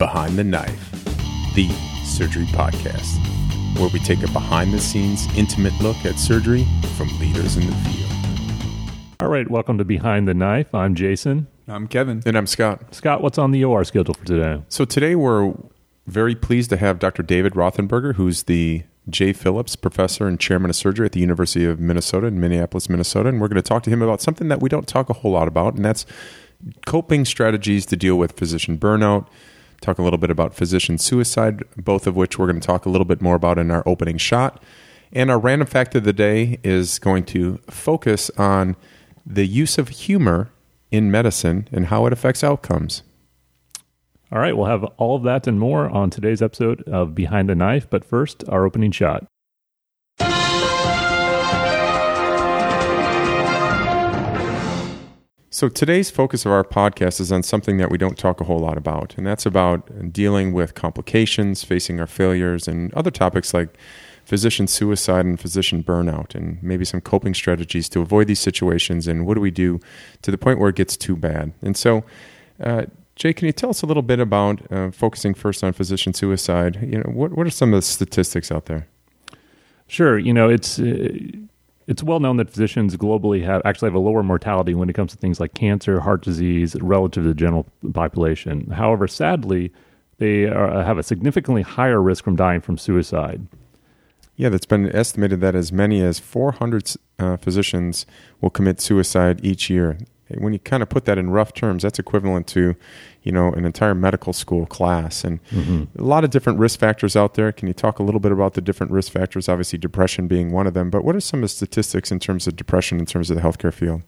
Behind the Knife, the surgery podcast, where we take a behind-the-scenes, intimate look at surgery from leaders in the field. All right, welcome to Behind the Knife. I'm Jason. I'm Kevin. And I'm Scott. Scott, what's on the OR schedule for today? So today we're very pleased to have Dr. David Rothenberger, who's the J. Phillips Professor and Chairman of Surgery at the University of Minnesota in Minneapolis, Minnesota. And we're going to talk to him about something that we don't talk a whole lot about, and that's coping strategies to deal with physician burnout. Talk a little bit about physician suicide, both of which we're going to talk a little bit more about in our opening shot. And our random fact of the day is going to focus on the use of humor in medicine and how it affects outcomes. All right, we'll have all of that and more on today's episode of Behind the Knife. But first, our opening shot. So today's focus of our podcast is on something that we don't talk a whole lot about, and that's about dealing with complications, facing our failures, and other topics like physician suicide and physician burnout, and maybe some coping strategies to avoid these situations, and what do we do to the point where it gets too bad. And so, Jay, can you tell us a little bit about focusing first on physician suicide? What are some of the statistics out there? Sure. It's well known that physicians globally have a lower mortality when it comes to things like cancer, heart disease, relative to the general population. However, sadly, they have a significantly higher risk from dying from suicide. Yeah, that's been estimated that as many as 400 physicians will commit suicide each year. When you kind of put that in rough terms, that's equivalent to, an entire medical school class. And a lot of different risk factors out there. Can you talk a little bit about the different risk factors? Obviously, depression being one of them. But what are some of the statistics in terms of depression in terms of the healthcare field?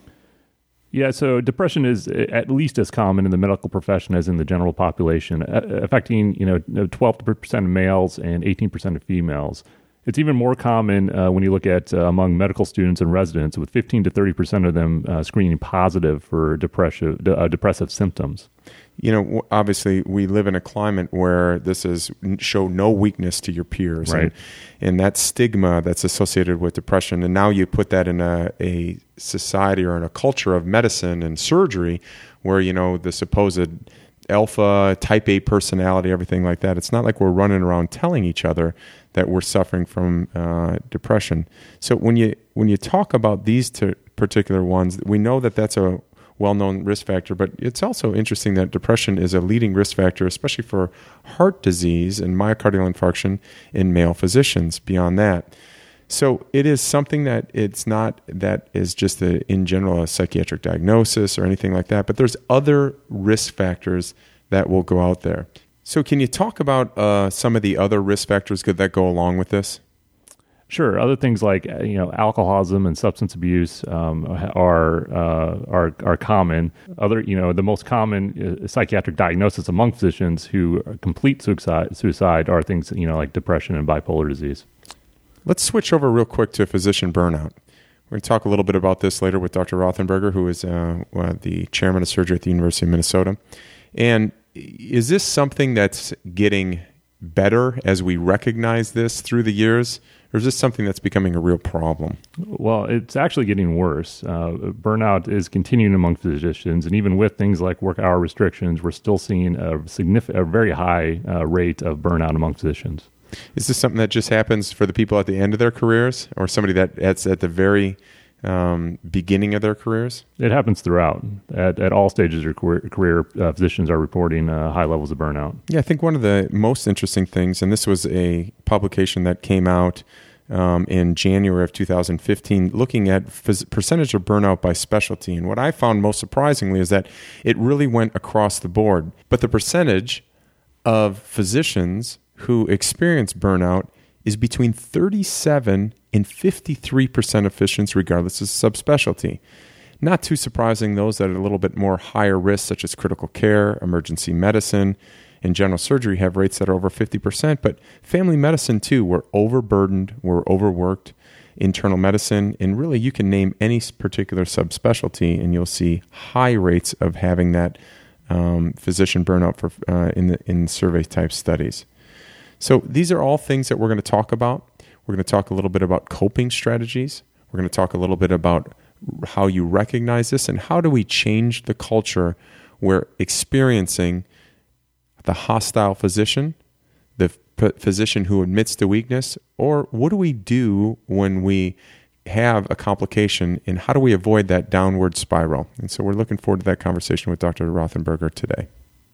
Yeah, so depression is at least as common in the medical profession as in the general population, affecting 12% of males and 18% of females. It's even more common when you look at among medical students and residents, with 15 to 30% of them screening positive for depressive symptoms. Obviously, we live in a climate where this is show no weakness to your peers, right? And that stigma that's associated with depression, and now you put that in a society or in a culture of medicine and surgery, where the supposed alpha, type A personality, everything like that. It's not like we're running around telling each other that we're suffering from depression. So when you talk about these particular ones, we know that that's a well-known risk factor, but it's also interesting that depression is a leading risk factor, especially for heart disease and myocardial infarction in male physicians beyond that. So it is something that it's not that is just in general a psychiatric diagnosis or anything like that, but there's other risk factors that will go out there. So can you talk about some of the other risk factors that go along with this? Sure. Other things like alcoholism and substance abuse are common. The most common psychiatric diagnosis among physicians who complete suicide are things like depression and bipolar disease. Let's switch over real quick to physician burnout. We're going to talk a little bit about this later with Dr. Rothenberger, who is the chairman of surgery at the University of Minnesota. And is this something that's getting better as we recognize this through the years, or is this something that's becoming a real problem? Well, it's actually getting worse. Burnout is continuing among physicians, and even with things like work hour restrictions, we're still seeing a very high rate of burnout among physicians. Is this something that just happens for the people at the end of their careers, or somebody that's at the very beginning of their careers? It happens throughout. At all stages of career, physicians are reporting high levels of burnout. Yeah, I think one of the most interesting things, and this was a publication that came out in January of 2015, looking at percentage of burnout by specialty. And what I found most surprisingly is that it really went across the board. But the percentage of physicians who experience burnout is between 37 and 53% of physicians, regardless of subspecialty. Not too surprising, those that are a little bit more higher risk, such as critical care, emergency medicine, and general surgery, have rates that are over 50%. But family medicine, too, we're overburdened, we're overworked. Internal medicine, and really you can name any particular subspecialty, and you'll see high rates of having that physician burnout in survey-type studies. So these are all things that we're going to talk about. We're going to talk a little bit about coping strategies. We're going to talk a little bit about how you recognize this and how do we change the culture where experiencing the hostile physician, the physician who admits the weakness, or what do we do when we have a complication, and how do we avoid that downward spiral? And so we're looking forward to that conversation with Dr. Rothenberger today.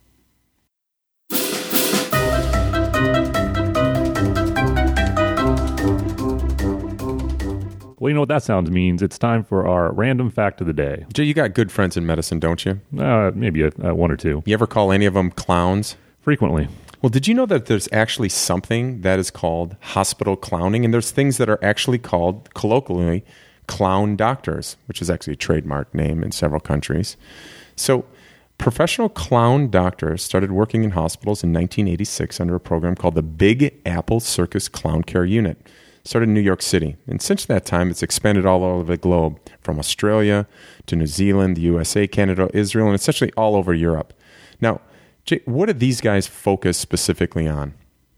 Well, you know what that sound means. It's time for our random fact of the day. Jay, you got good friends in medicine, don't you? Maybe one or two. You ever call any of them clowns? Frequently. Well, did you know that there's actually something that is called hospital clowning? And there's things that are actually called, colloquially, clown doctors, which is actually a trademark name in several countries. So professional clown doctors started working in hospitals in 1986 under a program called the Big Apple Circus Clown Care Unit. Started in New York City. And since that time, it's expanded all over the globe, from Australia to New Zealand, the USA, Canada, Israel, and essentially all over Europe. Now, Jay, what do these guys focus specifically on?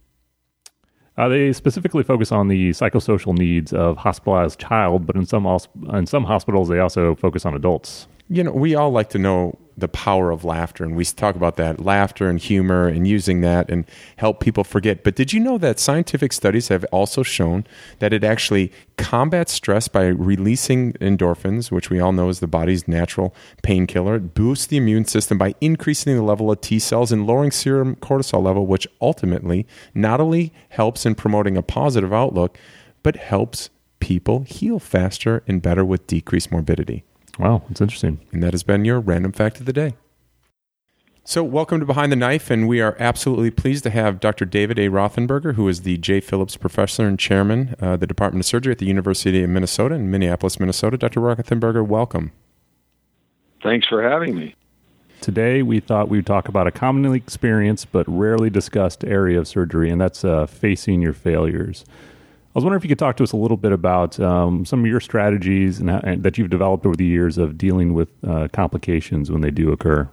They specifically focus on the psychosocial needs of hospitalized child, but in some hospitals, they also focus on adults. You know, we all like to know the power of laughter, and we talk about that, laughter and humor and using that and help people forget. But did you know that scientific studies have also shown that it actually combats stress by releasing endorphins, which we all know is the body's natural painkiller? It boosts the immune system by increasing the level of T cells and lowering serum cortisol level, which ultimately not only helps in promoting a positive outlook, but helps people heal faster and better with decreased morbidity. Wow, that's interesting. And that has been your random fact of the day. So welcome to Behind the Knife, and we are absolutely pleased to have Dr. David A. Rothenberger, who is the J. Phillips Professor and Chairman of the Department of Surgery at the University of Minnesota in Minneapolis, Minnesota. Dr. Rothenberger, welcome. Thanks for having me. Today, we thought we'd talk about a commonly experienced but rarely discussed area of surgery, and that's facing your failures. I was wondering if you could talk to us a little bit about some of your strategies and that you've developed over the years of dealing with complications when they do occur.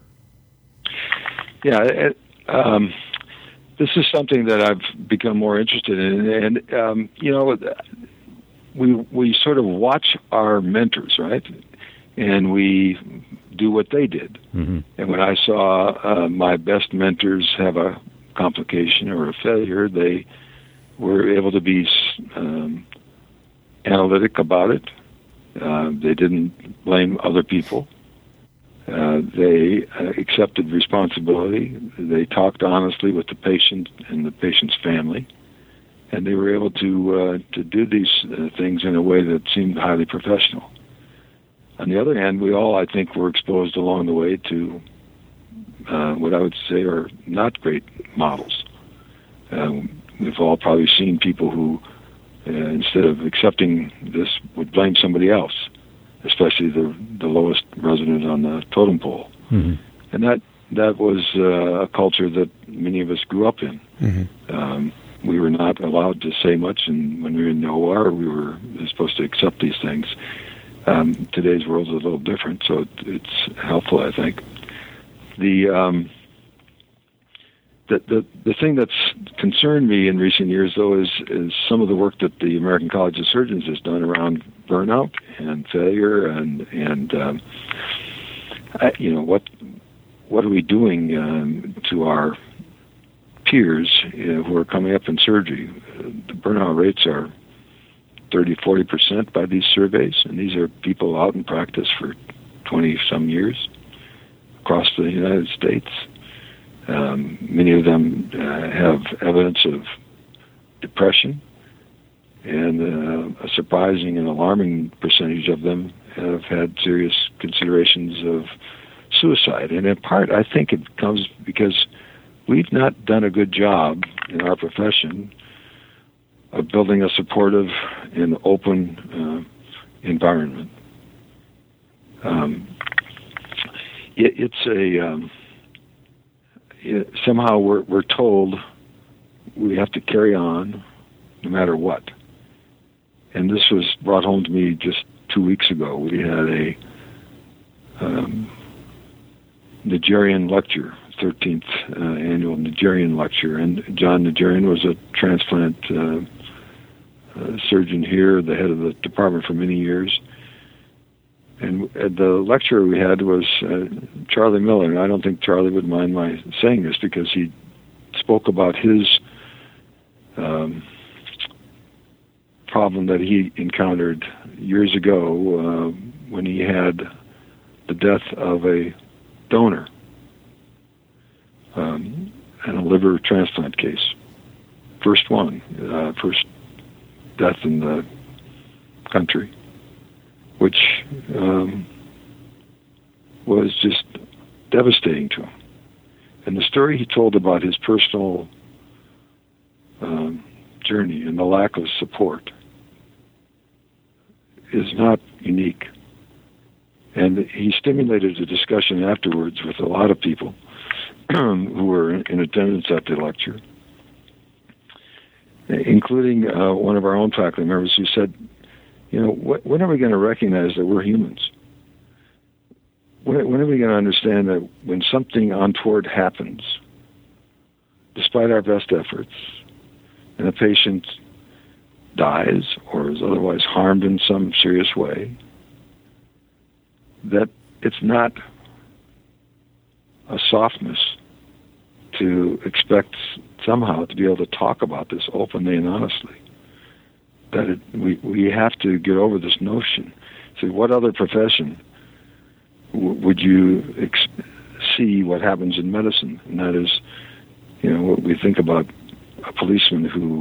Yeah, this is something that I've become more interested in, and we sort of watch our mentors, right? And we do what they did. Mm-hmm. And when I saw my best mentors have a complication or a failure, they were able to be analytic about it. They didn't blame other people. They accepted responsibility. They talked honestly with the patient and the patient's family, and they were able to do these things in a way that seemed highly professional. On the other hand, we all, I think, were exposed along the way to what I would say are not great models. We've all probably seen people who, instead of accepting this, would blame somebody else, especially the lowest resident on the totem pole. Mm-hmm. And that was a culture that many of us grew up in. Mm-hmm. We were not allowed to say much, and when we were in the OR, we were supposed to accept these things. Today's world is a little different, so it's helpful, I think. The thing that's concerned me in recent years, though, is some of the work that the American College of Surgeons has done around burnout and failure, and what are we doing to our peers who are coming up in surgery? The burnout rates are 30-40% by these surveys, and these are people out in practice for 20-some years across the United States. Many of them have evidence of depression, and a surprising and alarming percentage of them have had serious considerations of suicide. And in part, I think it comes because we've not done a good job in our profession of building a supportive and open environment. Somehow we're told we have to carry on no matter what. And this was brought home to me just 2 weeks ago. We had a Nigerian lecture, 13th annual Nigerian lecture, and John Nigerian was a transplant surgeon here, the head of the department for many years. And the lecturer we had was Charlie Miller, and I don't think Charlie would mind my saying this because he spoke about his problem that he encountered years ago when he had the death of a donor in a liver transplant case. First death in the country, which was just devastating to him. And the story he told about his personal journey and the lack of support is not unique. And he stimulated a discussion afterwards with a lot of people who were in attendance at the lecture, including one of our own faculty members who said, when are we going to recognize that we're humans? When are we going to understand that when something untoward happens, despite our best efforts, and a patient dies or is otherwise harmed in some serious way, that it's not a softness to expect somehow to be able to talk about this openly and honestly. That we have to get over this notion. So what other profession would you see what happens in medicine? And that is, what we think about a policeman who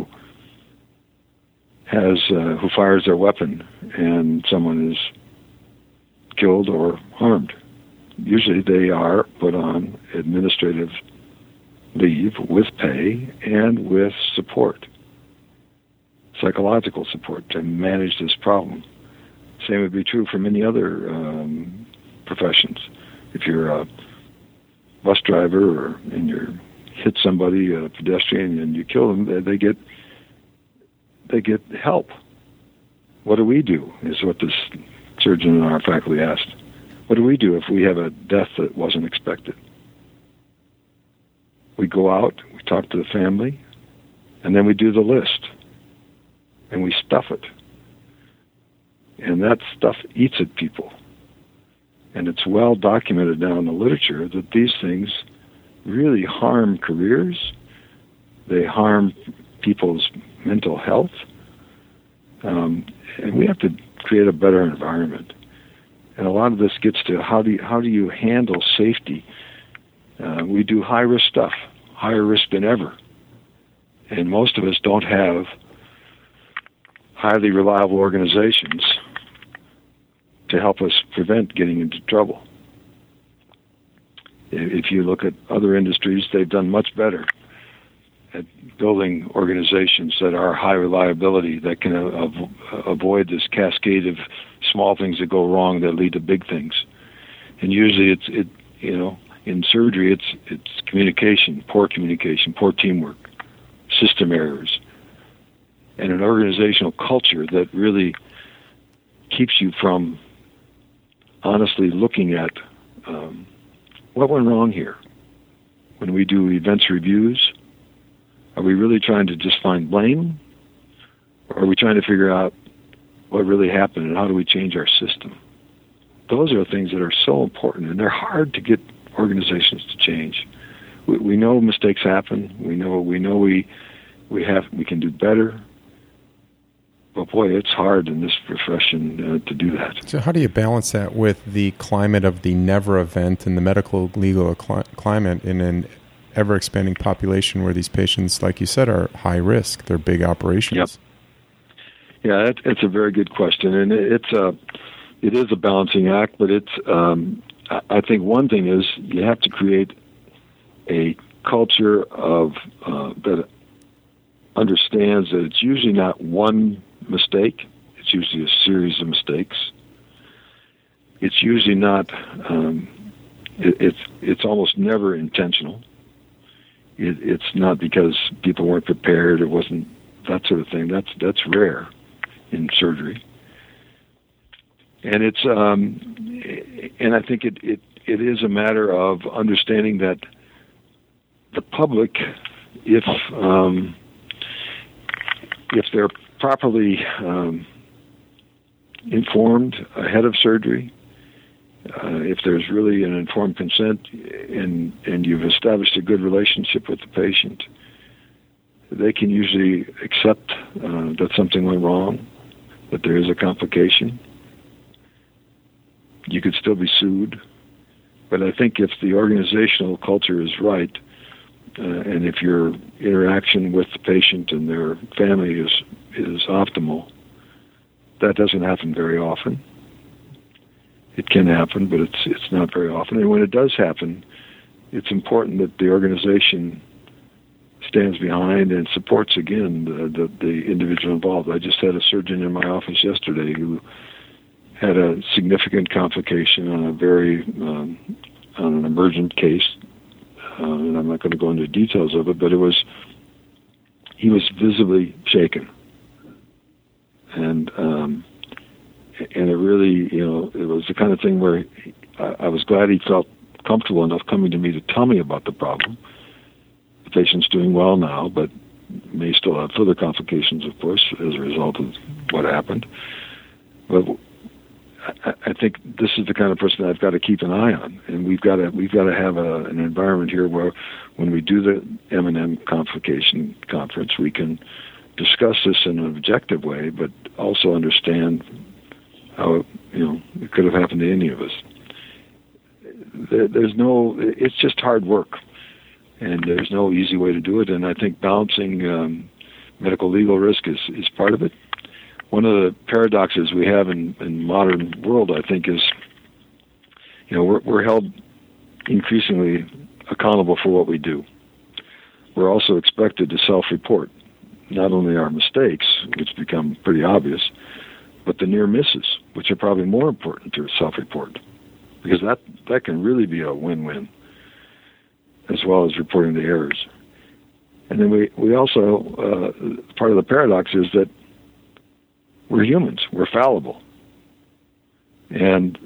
fires their weapon and someone is killed or harmed. Usually they are put on administrative leave with pay and with support, psychological support to manage this problem. Same would be true for many other professions. If you're a bus driver and you hit somebody, a pedestrian, and you kill them, they get help. What do we do is what this surgeon in our faculty asked. What do we do if we have a death that wasn't expected? We go out, we talk to the family, and then we do the list, and we stuff it. And that stuff eats at people. And it's well documented now in the literature that these things really harm careers. They harm people's mental health. And we have to create a better environment. And a lot of this gets to how do you handle safety? We do high-risk stuff, higher risk than ever. And most of us don't have highly reliable organizations to help us prevent getting into trouble. If you look at other industries, they've done much better at building organizations that are high reliability, that can avoid this cascade of small things that go wrong that lead to big things. And usually in surgery, it's communication, poor teamwork, system errors, and an organizational culture that really keeps you from honestly looking at what went wrong here. When we do events reviews, are we really trying to just find blame? Or are we trying to figure out what really happened and how do we change our system? Those are things that are so important, and they're hard to get organizations to change. We know mistakes happen. We know we can do better. But boy, it's hard in this profession to do that. So how do you balance that with the climate of the never event and the medical legal climate in an ever-expanding population where these patients, like you said, are high risk? They're big operations. Yep. Yeah, it's a very good question, and it is a balancing act. But I think one thing is you have to create a culture of that understands that it's usually not one mistake. It's usually a series of mistakes. It's usually not. It's almost never intentional. It's not because people weren't prepared. It wasn't that sort of thing. That's rare in surgery. And it's and I think it is a matter of understanding that the public, if they're properly informed ahead of surgery, If there's really an informed consent and you've established a good relationship with the patient, they can usually accept that something went wrong, that there is a complication. You could still be sued, but I think if the organizational culture is right, and if your interaction with the patient and their family is optimal, that doesn't happen very often. It can happen, but it's not very often. And when it does happen, it's important that the organization stands behind and supports, again, the individual involved. I just had a surgeon in my office yesterday who had a significant complication on on an emergent case, and I'm not going to go into details of it, but he was visibly shaken. And it really, it was the kind of thing where I was glad he felt comfortable enough coming to me to tell me about the problem. The patient's doing well now, but may still have further complications, of course, as a result of what happened. But I think this is the kind of person I've got to keep an eye on, and we've got to have an environment here where, when we do the M&M Complication Conference, we can discuss this in an objective way, but also understand how it could have happened to any of us. It's just hard work, and there's no easy way to do it. And I think balancing medical legal risk is part of it. One of the paradoxes we have in modern world, I think, is we're held increasingly accountable for what we do. We're also expected to self-report not only our mistakes, which become pretty obvious, but the near misses, which are probably more important to self-report, because that can really be a win-win, as well as reporting the errors. And then we also, part of the paradox is that we're humans, we're fallible. And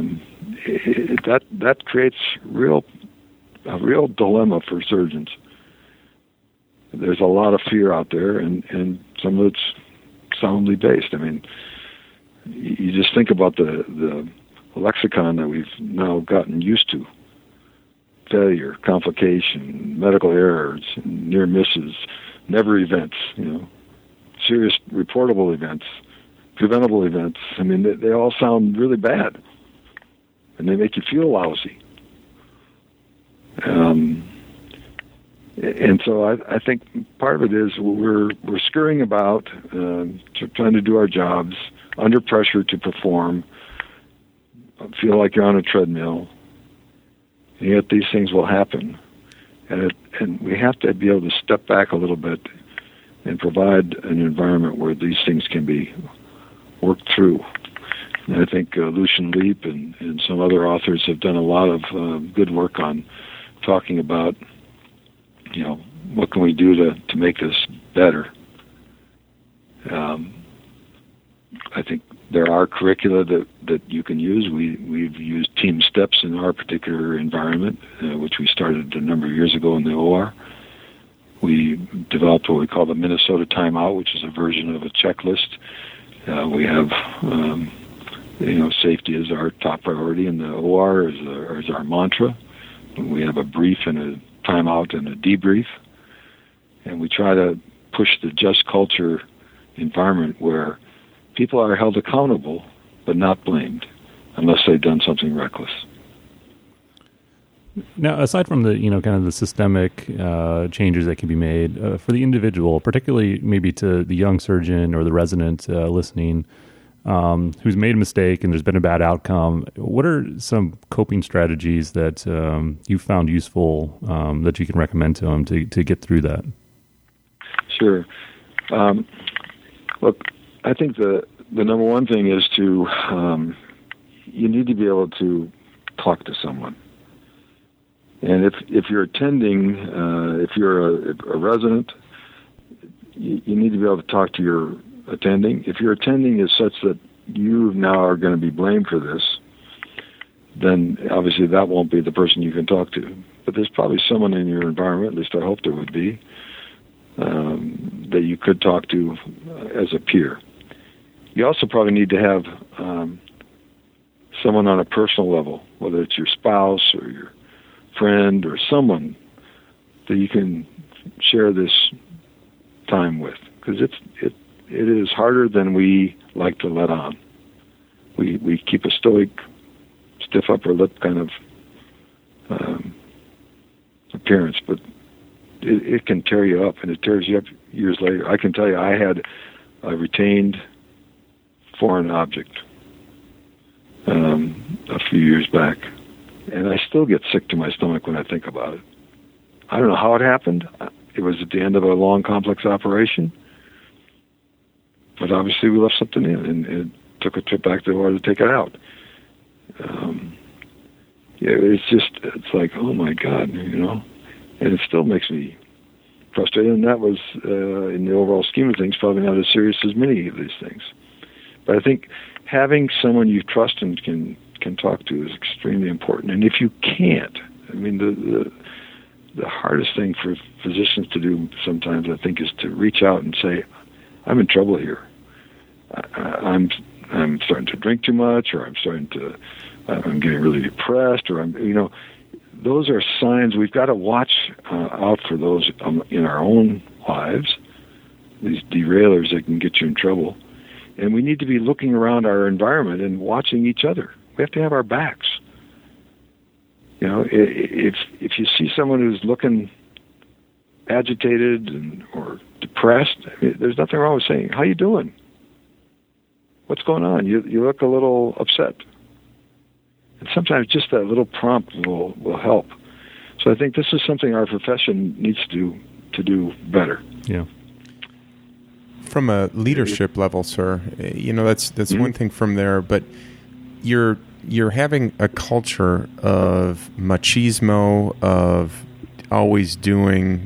that creates a real dilemma for surgeons. There's a lot of fear out there, and some of it's soundly based. I mean, you just think about the lexicon that we've now gotten used to. Failure, complication, medical errors, near misses, never events, serious reportable events, preventable events. I mean, they all sound really bad, and they make you feel lousy. And so I think part of it is we're scurrying about, trying to do our jobs under pressure to perform, feel like you're on a treadmill, and yet these things will happen. And we have to be able to step back a little bit and provide an environment where these things can be worked through. And I think Lucian Leap and some other authors have done a lot of good work on talking about, what can we do to make this better? I think there are curricula that you can use. We've used team steps in our particular environment, which we started a number of years ago in the OR. We developed what we call the Minnesota Timeout, which is a version of a checklist. We have, safety is our top priority in the OR, is our mantra. We have a brief and a timeout and a debrief. And we try to push the just culture environment where people are held accountable but not blamed unless they've done something reckless. Now, aside from the kind of the systemic changes that can be made for the individual, particularly maybe to the young surgeon or the resident listening, who's made a mistake and there's been a bad outcome, what are some coping strategies that you found useful that you can recommend to them to get through that? Sure. Look, I think the number one thing is you need to be able to talk to someone. And if you're attending, if you're a resident, you need to be able to talk to your attending. If your attending is such that you now are going to be blamed for this, then obviously that won't be the person you can talk to. But there's probably someone in your environment, at least I hope there would be, that you could talk to as a peer. You also probably need to have someone on a personal level, whether it's your spouse or your friend or someone that you can share this time with, because it is harder than we like to let on. We keep a stoic, stiff upper lip kind of appearance, but it can tear you up, and it tears you up years later. I can tell you, I had a retained foreign object a few years back, and I still get sick to my stomach when I think about it. I don't know how it happened. It was at the end of a long, complex operation, but obviously we left something in, and it took a trip back to the OR to take it out. It's like, oh my God, and it still makes me frustrated, and that was, in the overall scheme of things, probably not as serious as many of these things. But I think having someone you trust and can talk to is extremely important. And if you can't, I mean, the hardest thing for physicians to do sometimes, I think, is to reach out and say, I'm in trouble here. I'm starting to drink too much, or I'm getting really depressed, or those are signs. We've got to watch out for those in our own lives, these derailers that can get you in trouble. And we need to be looking around our environment and watching each other. We have to have our backs. If you see someone who's looking agitated or depressed, I mean, there's nothing wrong with saying, "How you doing? What's going on? You look a little upset." And sometimes just that little prompt will help. So I think this is something our profession needs to do better. Yeah. From a leadership level, sir, that's Mm-hmm. one thing from there, but you're having a culture of machismo, of always doing,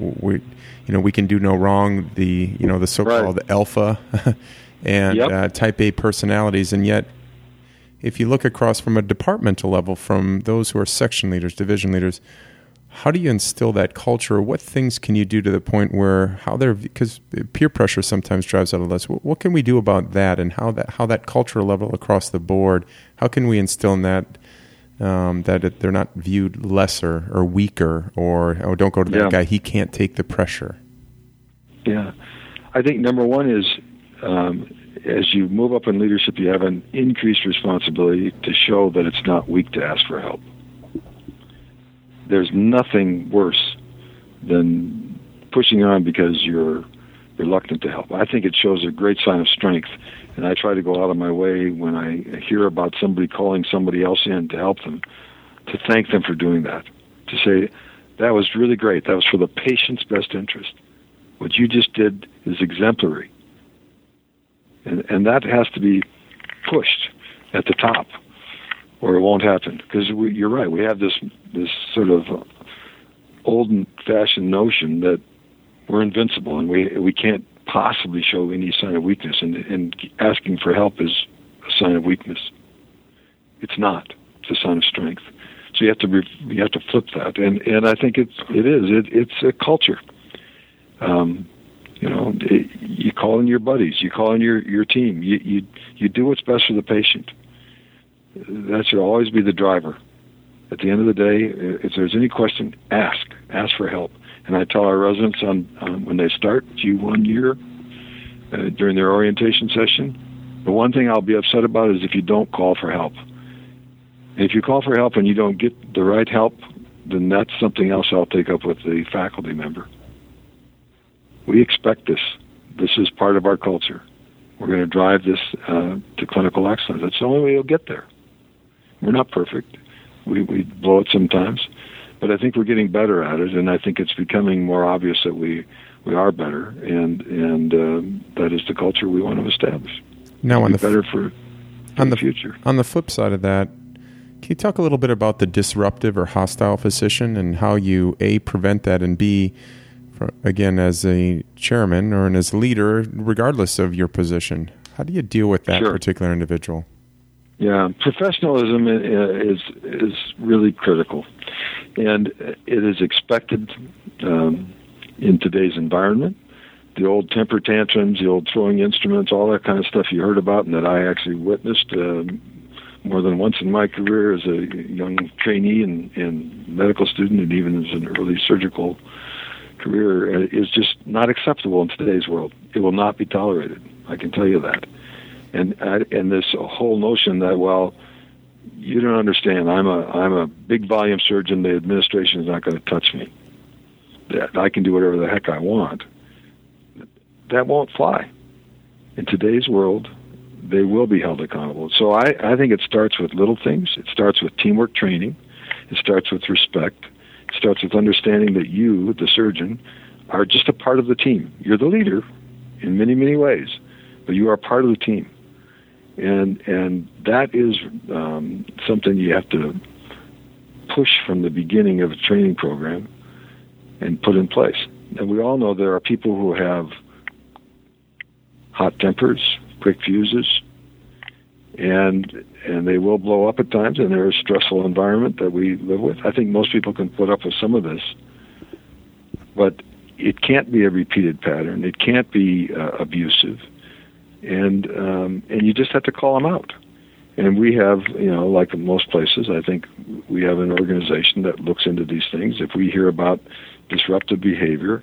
we can do no wrong, the so-called alpha and type A personalities, and yet if you look across from a departmental level, from those who are section leaders, division leaders, how do you instill that culture? What things can you do to the point where because peer pressure sometimes drives out of us. What can we do about that, and how that cultural level across the board? How can we instill in that they're not viewed lesser or weaker, or don't go to that guy, he can't take the pressure? Yeah, I think number one is as you move up in leadership, you have an increased responsibility to show that it's not weak to ask for help. There's nothing worse than pushing on because you're reluctant to help. I think it shows a great sign of strength, and I try to go out of my way when I hear about somebody calling somebody else in to help them, to thank them for doing that, to say, that was really great. That was for the patient's best interest. What you just did is exemplary. And that has to be pushed at the top, or it won't happen. Because you're right, we have this sort of old-fashioned notion that we're invincible and we can't possibly show any sign of weakness, and asking for help is a sign of weakness. It's not. It's a sign of strength. So you have to flip that, and I think it is. It's a culture. You call in your buddies, you call in your team, you do what's best for the patient. That should always be the driver. At the end of the day, if there's any question, ask for help. And I tell our residents on when they start G1 year, during their orientation session, the one thing I'll be upset about is if you don't call for help. And if you call for help and you don't get the right help, then that's something else I'll take up with the faculty member. We expect this. This is part of our culture. We're going to drive this to clinical excellence. That's the only way you'll get there. We're not perfect. We blow it sometimes, but I think we're getting better at it, and I think it's becoming more obvious that we are better, and that is the culture we want to establish. Now, on the better for the future. On the flip side of that, can you talk a little bit about the disruptive or hostile physician and how you A, prevent that, and B, again, as a chairman or as a leader, regardless of your position, how do you deal with that particular individual? Yeah, professionalism is really critical, and it is expected in today's environment. The old temper tantrums, the old throwing instruments, all that kind of stuff you heard about and that I actually witnessed more than once in my career as a young trainee and medical student, and even as an early surgical career, is just not acceptable in today's world. It will not be tolerated. I can tell you that. And this whole notion that, well, you don't understand. I'm a big volume surgeon. The administration is not going to touch me. That I can do whatever the heck I want. That won't fly. In today's world, they will be held accountable. So I think it starts with little things. It starts with teamwork training. It starts with respect. It starts with understanding that you, the surgeon, are just a part of the team. You're the leader in many, many ways, but you are part of the team. And that is something you have to push from the beginning of a training program and put in place. And we all know there are people who have hot tempers, quick fuses, and they will blow up at times, and they're a stressful environment that we live with. I think most people can put up with some of this, but it can't be a repeated pattern. It can't be abusive, and you just have to call them out. And we have, like in most places, I think we have an organization that looks into these things. If we hear about disruptive behavior,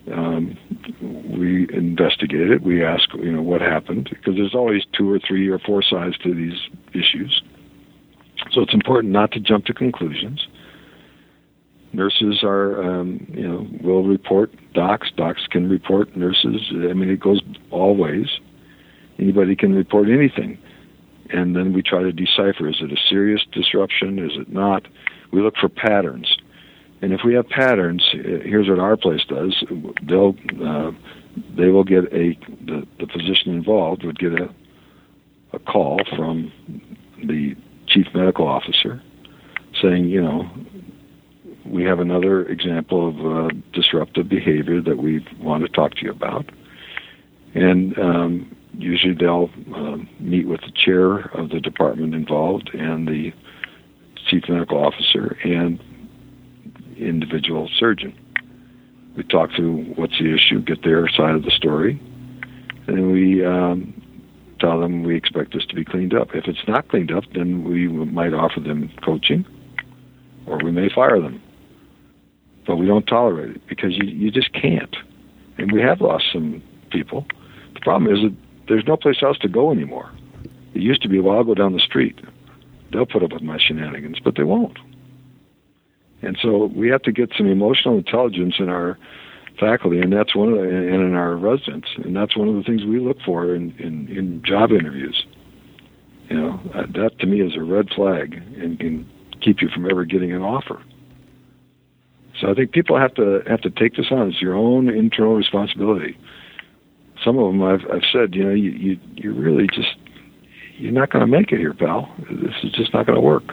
we investigate it. We ask, what happened, because there's always 2 or 3 or 4 sides to these issues. So it's important not to jump to conclusions. Nurses are, will report docs. Docs can report nurses. I mean, it goes all ways. Anybody can report anything. And then we try to decipher, is it a serious disruption? Is it not? We look for patterns. And if we have patterns, here's what our place does. They will get the physician involved would get a call from the chief medical officer saying, we have another example of disruptive behavior that we want to talk to you about. And usually they'll meet with the chair of the department involved and the chief medical officer and individual surgeon. We talk through what's the issue, get their side of the story, and we tell them we expect this to be cleaned up. If it's not cleaned up, then we might offer them coaching, or we may fire them. But we don't tolerate it, because you just can't. And we have lost some people. The problem is that there's no place else to go anymore. It used to be, well, I'll go down the street. They'll put up with my shenanigans, but they won't. And so we have to get some emotional intelligence in our faculty, and that's and in our residents, and that's one of the things we look for in job interviews. That to me is a red flag and can keep you from ever getting an offer. So I think people have to take this on. It's your own internal responsibility. Some of them I've said, you really just, you're not going to make it here, pal. This is just not going to work.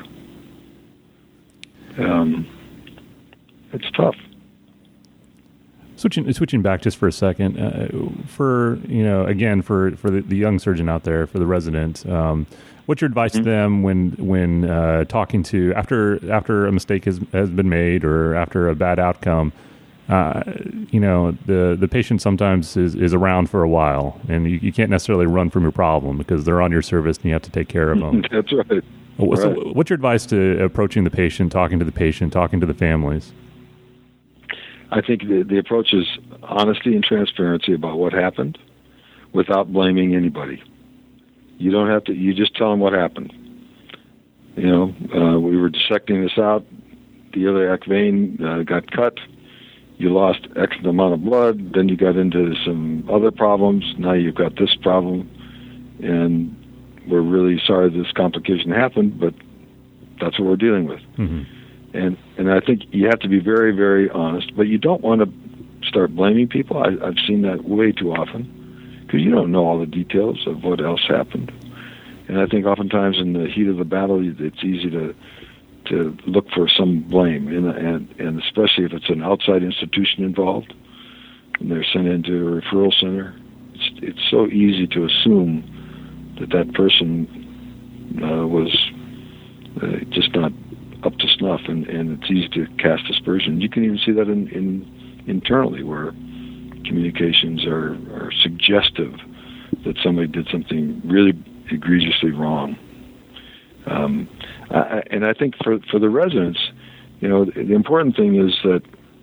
It's tough. Switching back just for a second, for the young surgeon out there, for the resident, what's your advice to them when talking to after a mistake has been made or after a bad outcome? The patient sometimes is around for a while, and you can't necessarily run from your problem because they're on your service and you have to take care of them. That's right. So what's your advice to approaching the patient, talking to the patient, talking to the families? I think the approach is honesty and transparency about what happened without blaming anybody. You don't have to, you just tell them what happened. We were dissecting this out. The iliac vein got cut. You lost X amount of blood. Then you got into some other problems. Now you've got this problem. And we're really sorry this complication happened, but that's what we're dealing with. Mm-hmm. And I think you have to be very, very honest, but you don't want to start blaming people. I've seen that way too often, because you don't know all the details of what else happened. And I think oftentimes in the heat of the battle, it's easy to look for some blame, and especially if it's an outside institution involved, and they're sent into a referral center. It's so easy to assume that person was just not up to snuff, and it's easy to cast aspersions. You can even see that internally, where communications are suggestive that somebody did something really egregiously wrong. And I think for the residents, the important thing is that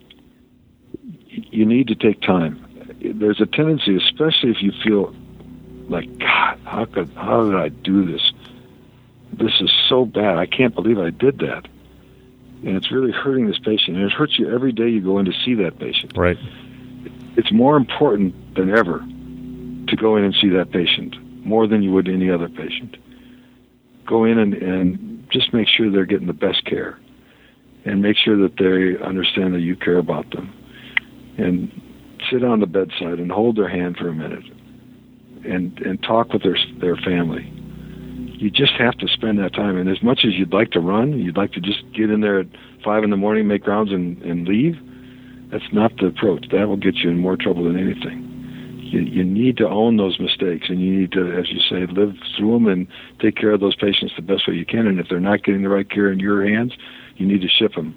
you need to take time. There's a tendency, especially if you feel like, God, how did I do this? This is so bad. I can't believe I did that. And it's really hurting this patient. And it hurts you every day you go in to see that patient. Right. It's more important than ever to go in and see that patient, more than you would any other patient. Go in and just make sure they're getting the best care, and make sure that they understand that you care about them. And sit on the bedside and hold their hand for a minute and talk with their family. You just have to spend that time. And as much as you'd like to run, you'd like to just get in there at 5 a.m, make rounds and leave, that's not the approach. That will get you in more trouble than anything. You need to own those mistakes, and you need to, as you say, live through them and take care of those patients the best way you can. And if they're not getting the right care in your hands, you need to ship them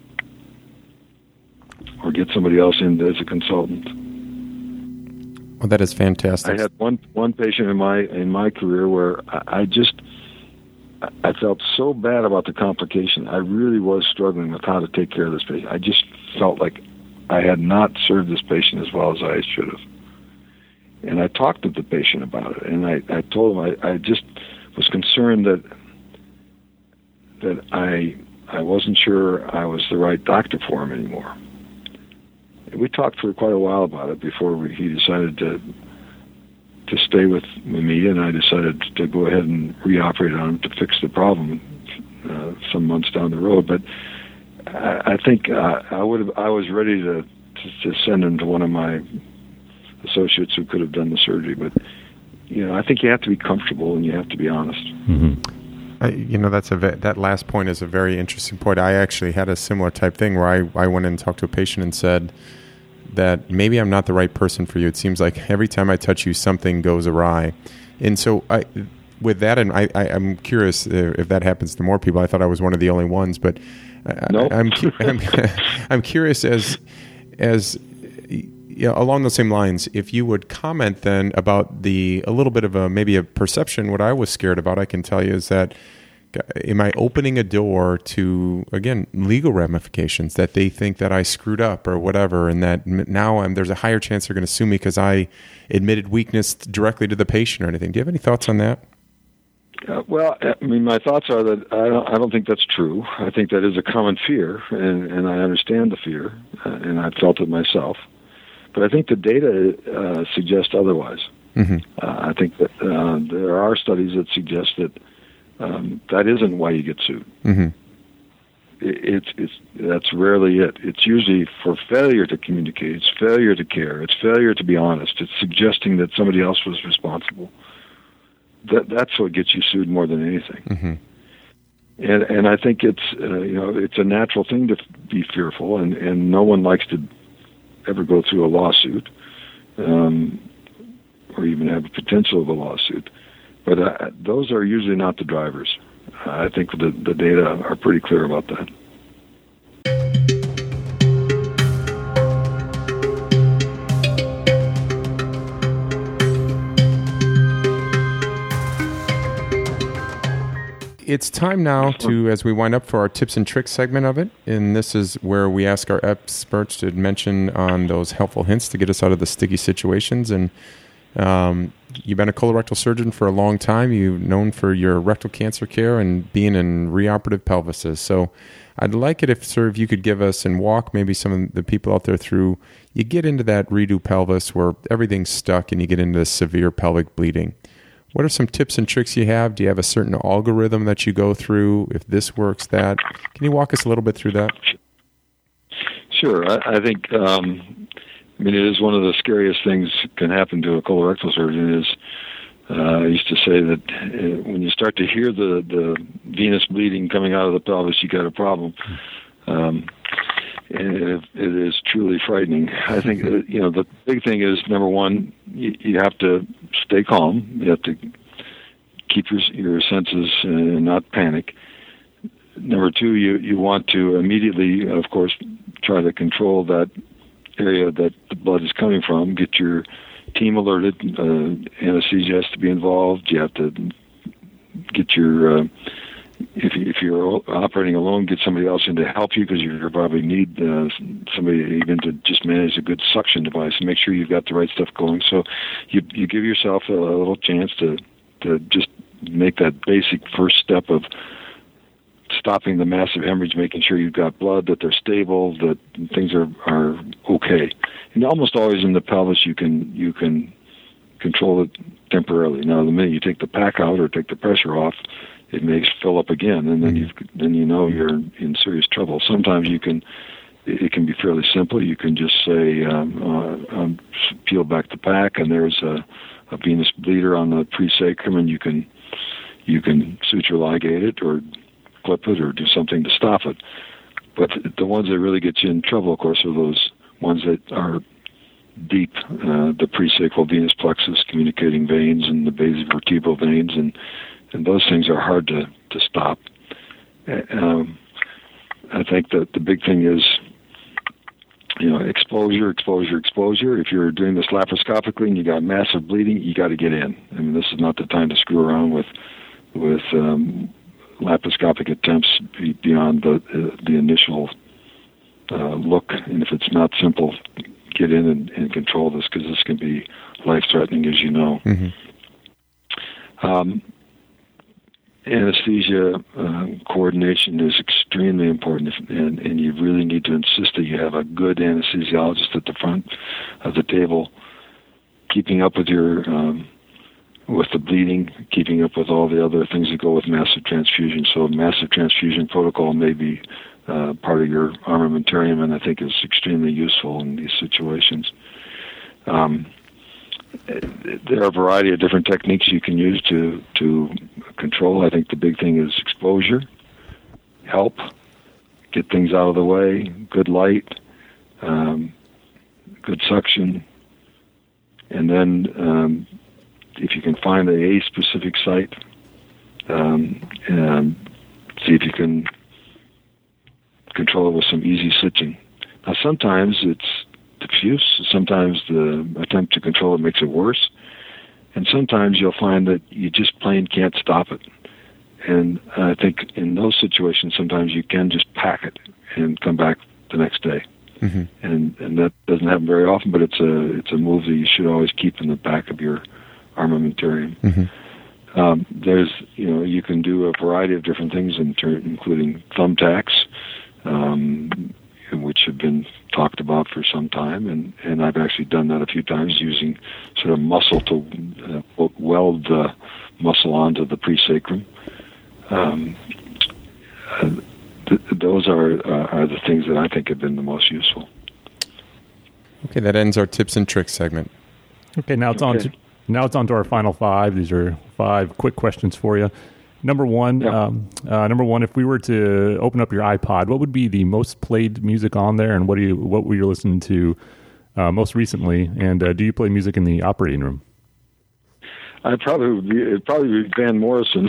or get somebody else in as a consultant. Well, that is fantastic. I had one patient in my career where I felt so bad about the complication. I really was struggling with how to take care of this patient. I just felt like I had not served this patient as well as I should have. And I talked to the patient about it, and I told him I just was concerned that I wasn't sure I was the right doctor for him anymore. And we talked for quite a while about it before he decided to stay with me, and I decided to go ahead and reoperate on him to fix the problem some months down the road. But I think I was ready to send him to one of my associates who could have done the surgery. But I think you have to be comfortable and you have to be honest. Mm-hmm. That last point is a very interesting point. I actually had a similar type thing where I went in and talked to a patient and said that maybe I'm not the right person for you. It seems like every time I touch you, something goes awry. And so with that, and I'm curious if that happens to more people. I thought I was one of the only ones, but nope. I'm curious as along those same lines, if you would comment then about a little bit of maybe a perception. What I was scared about, I can tell you, is that am I opening a door to, again, legal ramifications, that they think that I screwed up or whatever, and that now there's a higher chance they're going to sue me because I admitted weakness directly to the patient or anything. Do you have any thoughts on that? Well, I mean, my thoughts are that I don't think that's true. I think that is a common fear, and I understand the fear, and I've felt it myself. But I think the data suggests otherwise. Mm-hmm. I think that there are studies that suggest that that isn't why you get sued. Mm-hmm. That's rarely it. It's usually for failure to communicate. It's failure to care. It's failure to be honest. It's suggesting that somebody else was responsible. That's what gets you sued more than anything. Mm-hmm. And I think it's it's a natural thing to be fearful, and no one likes to ever go through a lawsuit, or even have a potential of a lawsuit. But those are usually not the drivers. I think the data are pretty clear about that. It's time now to, as we wind up, for our tips and tricks segment of it. And this is where we ask our experts to mention on those helpful hints to get us out of the sticky situations. And you've been a colorectal surgeon for a long time. You're known for your rectal cancer care and being in reoperative pelvises. So I'd like it if, sir, if you could give us and walk maybe some of the people out there through, you get into that redo pelvis where everything's stuck and you get into severe pelvic bleeding. What are some tips and tricks you have? Do you have a certain algorithm that you go through? If this works, that. Can you walk us a little bit through that? Sure. I think, it is one of the scariest things can happen to a colorectal surgeon is, I used to say that when you start to hear the venous bleeding coming out of the pelvis, you got a problem. And it is truly frightening. I think the big thing is, number one, you have to stay calm. You have to keep your senses and not panic. Number two, you want to immediately, of course, try to control that area that the blood is coming from. Get your team alerted. Anesthesia has to be involved. You have to get your if you're operating alone, get somebody else in to help you, because you probably need somebody even to just manage a good suction device and make sure you've got the right stuff going. So you give yourself a little chance to just make that basic first step of stopping the massive hemorrhage, making sure you've got blood, that they're stable, that things are okay. And almost always in the pelvis, you can control it temporarily. Now, the minute you take the pack out or take the pressure off, it may fill up again, and then you know you're in serious trouble. Sometimes it can be fairly simple. You can just say, peel back the pack, and there's a venous bleeder on the presacrum, and you can suture ligate it or clip it or do something to stop it. But the ones that really get you in trouble, of course, are those ones that are deep, the presacral venous plexus, communicating veins, and the basivertebral veins, and those things are hard to stop. I think that the big thing is, exposure. If you're doing this laparoscopically and you got massive bleeding, you got to get in. I mean, this is not the time to screw around with laparoscopic attempts beyond the initial look. And if it's not simple, get in and control this, because this can be life-threatening, as you know. Mm-hmm. Anesthesia coordination is extremely important, and you really need to insist that you have a good anesthesiologist at the front of the table, keeping up with with the bleeding, keeping up with all the other things that go with massive transfusion. So a massive transfusion protocol may be part of your armamentarium, and I think is extremely useful in these situations. There are a variety of different techniques you can use to control. I think the big thing is exposure, help, get things out of the way, good light, good suction, and then if you can find a specific site, and see if you can control it with some easy stitching. Now, sometimes it's diffuse. Sometimes the attempt to control it makes it worse. And sometimes you'll find that you just plain can't stop it. And I think in those situations, sometimes you can just pack it and come back the next day. Mm-hmm. And that doesn't happen very often, but it's a move that you should always keep in the back of your armamentarium. Mm-hmm. There's, you can do a variety of different things, including thumbtacks, which have been talked about for some time, and I've actually done that a few times, using sort of muscle to weld the muscle onto the presacrum. Those are the things that I think have been the most useful. Okay, that ends our tips and tricks segment. Okay, now it's on to our final five. These are 5 quick questions for you. Number one, if we were to open up your iPod, what would be the most played music on there, and what were you listening to most recently? And do you play music in the operating room? It'd probably be Van Morrison.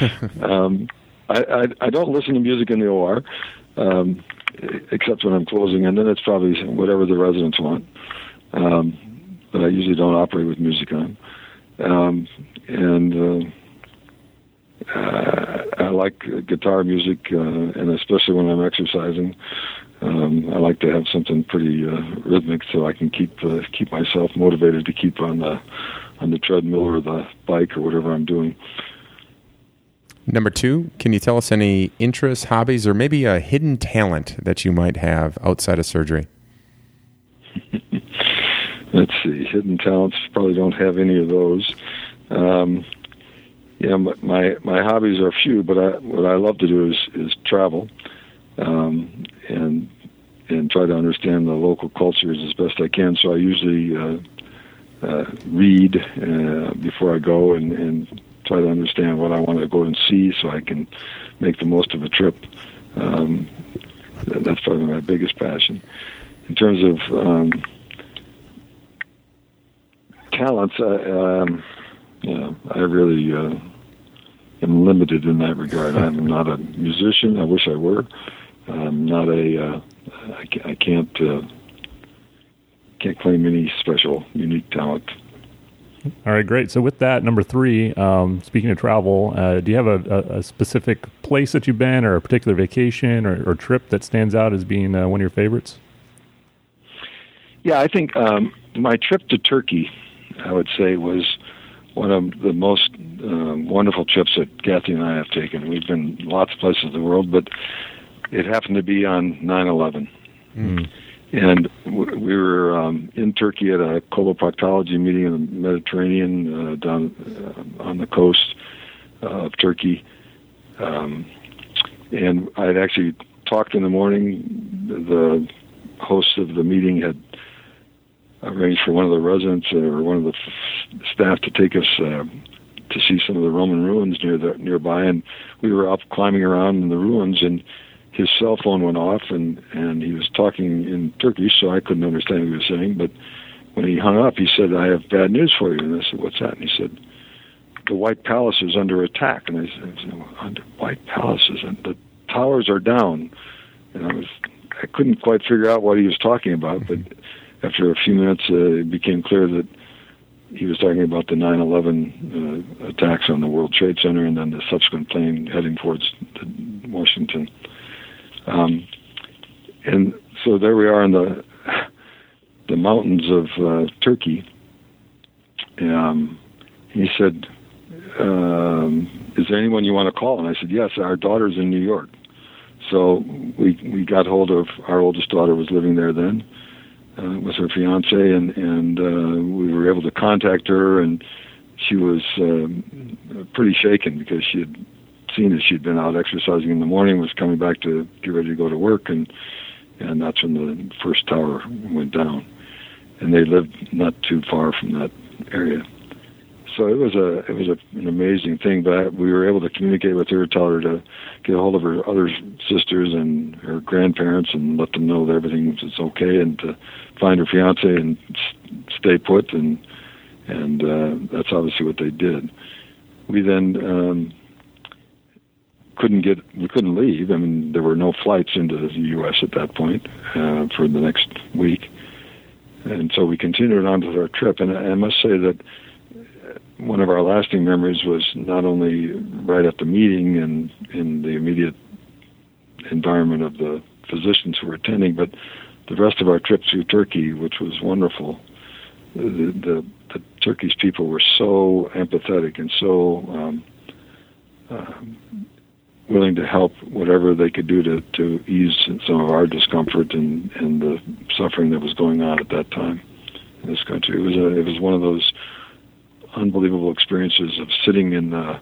I don't listen to music in the OR, except when I'm closing, and then it's probably whatever the residents want. But I usually don't operate with music on. I like guitar music, and especially when I'm exercising, I like to have something pretty rhythmic, so I can keep myself motivated to keep on the treadmill or the bike or whatever I'm doing. Number 2, can you tell us any interests, hobbies, or maybe a hidden talent that you might have outside of surgery? Let's see. Hidden talents, probably don't have any of those. My hobbies are few, but what I love to do is travel, and try to understand the local cultures as best I can. So I usually read before I go and try to understand what I want to go and see, so I can make the most of a trip. That's probably my biggest passion. In terms of talents, I really am limited in that regard. I'm not a musician. I wish I were. I'm not I can't claim any special, unique talent. All right, great. So with that, number 3, speaking of travel, do you have a specific place that you've been, or a particular vacation or trip that stands out as being one of your favorites? Yeah, I think my trip to Turkey, I would say, was one of the most wonderful trips that Kathy and I have taken. We've been lots of places in the world, but it happened to be on 9/11. Mm. And we were in Turkey at a coloproctology meeting in the Mediterranean down on the coast of Turkey. And I had actually talked in the morning. The host of the meeting had arranged for one of the residents or one of the staff to take us to see some of the Roman ruins nearby. And we were up climbing around in the ruins, and his cell phone went off, and he was talking in Turkish, so I couldn't understand what he was saying. But when he hung up, he said, "I have bad news for you." And I said, "What's that?" And he said, "The White Palace is under attack." And I said, "Under White Palaces? And the towers are down." And I couldn't quite figure out what he was talking about, but after a few minutes, it became clear that he was talking about the 9/11 attacks on the World Trade Center and then the subsequent plane heading towards Washington. And so there we are in the mountains of Turkey. He said, "Is there anyone you want to call?" And I said, "Yes, our daughter's in New York." So we got hold of, our oldest daughter was living there then with her fiance, and we were able to contact her, and she was pretty shaken because she had seen that she'd been out exercising in the morning, was coming back to get ready to go to work, and that's when the first tower went down. And they lived not too far from that area. So it was an amazing thing, but we were able to communicate with her, tell her to get a hold of her other sisters and her grandparents and let them know that everything was okay, and to find her fiance and stay put, and that's obviously what they did. We then we couldn't leave. I mean, there were no flights into the U.S. at that point for the next week. And so we continued on with our trip. And I must say that one of our lasting memories was not only right at the meeting and in the immediate environment of the physicians who were attending, but the rest of our trip through Turkey, which was wonderful. The Turkish people were so empathetic and so willing to help whatever they could do to ease some of our discomfort and the suffering that was going on at that time in this country. It was one of those unbelievable experiences of sitting in a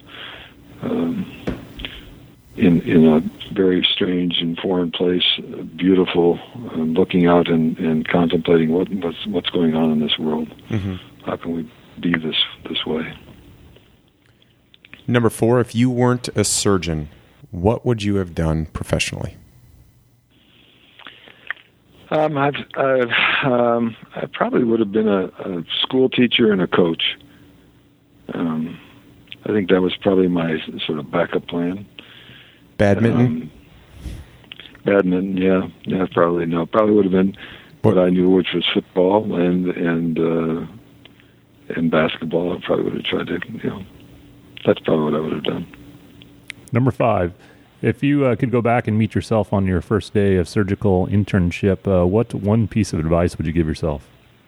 very strange and foreign place, beautiful, looking out and contemplating what's going on in this world. Mm-hmm. How can we be this way? Number 4, if you weren't a surgeon, what would you have done professionally? I probably would have been a school teacher and a coach. I think that was probably my sort of backup plan. Badminton? Badminton, yeah, probably. No, probably would have been what I knew, which was football and basketball. I probably would have tried to, that's probably what I would have done. Number 5, if you could go back and meet yourself on your first day of surgical internship, what one piece of advice would you give yourself?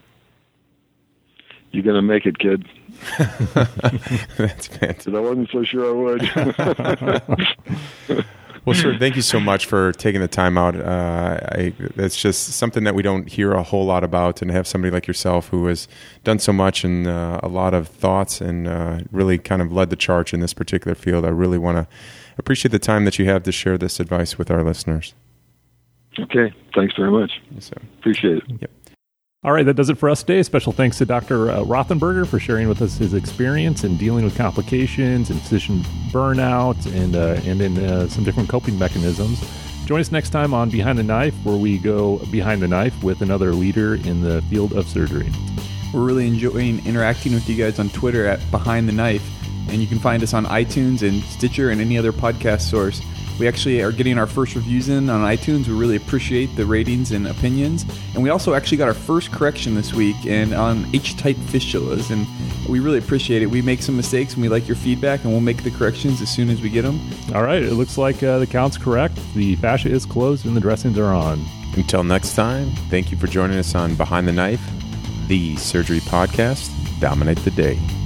You're going to make it, kid. That's fantastic. I wasn't so sure I would. Well, sir, thank you so much for taking the time out. It's just something that we don't hear a whole lot about, and to have somebody like yourself who has done so much and a lot of thoughts and really kind of led the charge in this particular field. I really want to appreciate the time that you have to share this advice with our listeners. Okay. Thanks very much. Yes, sir. Appreciate it. Yep. All right, that does it for us today. Special thanks to Dr. Rothenberger for sharing with us his experience in dealing with complications and physician burnout and in some different coping mechanisms. Join us next time on Behind the Knife, where we go behind the knife with another leader in the field of surgery. We're really enjoying interacting with you guys on Twitter at Behind the Knife, and you can find us on iTunes and Stitcher and any other podcast source. We actually are getting our first reviews in on iTunes. We really appreciate the ratings and opinions. And we also actually got our first correction this week and on H-type fistulas, and we really appreciate it. We make some mistakes, and we like your feedback, and we'll make the corrections as soon as we get them. All right, it looks like the count's correct. The fascia is closed and the dressings are on. Until next time, thank you for joining us on Behind the Knife, the surgery podcast. Dominate the day.